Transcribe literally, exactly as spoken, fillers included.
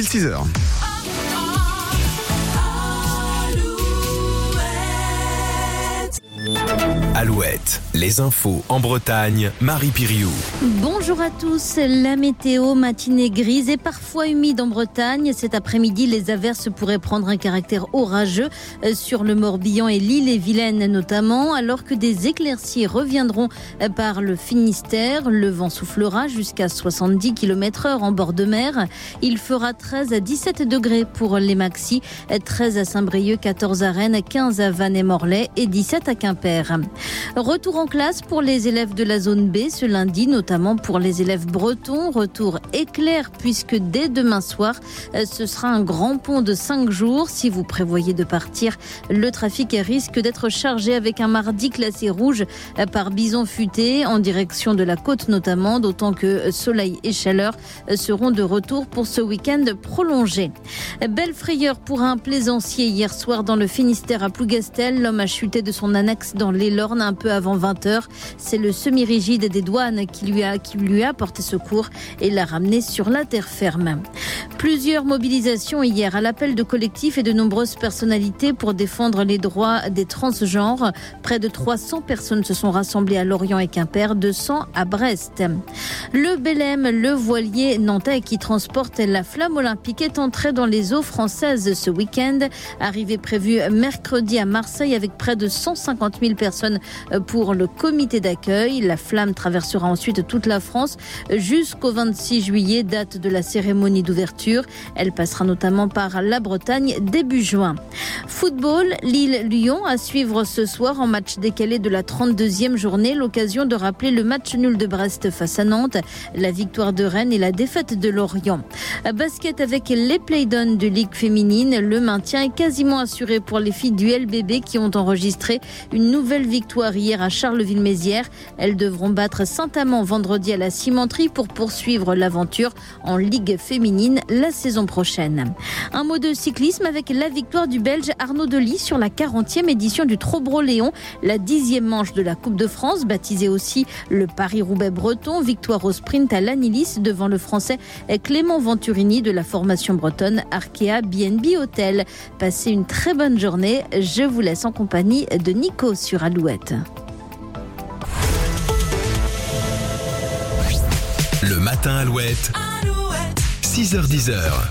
pile six heures. Alouette, les infos en Bretagne, Marie Piriou. Bonjour à tous, la météo, matinée grise et parfois humide en Bretagne. Cet après-midi, les averses pourraient prendre un caractère orageux sur le Morbihan et l'Ille-et-Vilaine notamment, alors que des éclaircies reviendront par le Finistère. Le vent soufflera jusqu'à soixante-dix kilomètres heure en bord de mer. Il fera treize à dix-sept degrés pour les maxis, treize à Saint-Brieuc, quatorze à Rennes, quinze à Vannes et Morlaix et dix-sept à Quimper. Retour en classe pour les élèves de la zone B ce lundi, notamment pour les élèves bretons. Retour éclair puisque dès demain soir, ce sera un grand pont de cinq jours. Si vous prévoyez de partir, le trafic risque d'être chargé avec un mardi classé rouge par bison futé en direction de la côte notamment, d'autant que soleil et chaleur seront de retour pour ce week-end prolongé. Belle frayeur pour un plaisancier hier soir dans le Finistère à Plougastel. L'homme a chuté de son annexe dans l'Elorn un peu avant vingt heures. C'est le semi-rigide des douanes qui lui a, qui lui a porté secours et l'a ramené sur la terre ferme. Plusieurs mobilisations hier à l'appel de collectifs et de nombreuses personnalités pour défendre les droits des transgenres. Près de trois cents personnes se sont rassemblées à Lorient et Quimper, deux cents à Brest. Le Belém, le voilier nantais qui transporte la flamme olympique, est entré dans les eaux françaises ce week-end. Arrivée prévue mercredi à Marseille avec près de cent cinquante mille personnes pour le comité d'accueil. La flamme traversera ensuite toute la France jusqu'au vingt-six juillet, date de la cérémonie d'ouverture. Elle passera notamment par la Bretagne début juin. Football, Lille-Lyon à suivre ce soir en match décalé de la trente-deuxième journée. L'occasion de rappeler le match nul de Brest face à Nantes, la victoire de Rennes et la défaite de Lorient. Basket avec les Play-Doh de Ligue féminine. Le maintien est quasiment assuré pour les filles du L B B qui ont enregistré une nouvelle victoire hier à Charleville-Mézières. Elles devront battre Saint-Amand vendredi à la cimenterie pour poursuivre l'aventure en Ligue féminine la saison prochaine. Un mot de cyclisme avec la victoire du Belge Arnaud Delis sur la quarantième édition du Trobro-Léon, la dixième manche de la Coupe de France, baptisée aussi le Paris-Roubaix breton. Victoire au sprint à l'Anilis devant le Français Clément Venturini de la formation bretonne Arkea B and B Hotel. Passez une très bonne journée. Je vous laisse en compagnie de Nico sur Alouette. Le matin Alouette, six heures dix.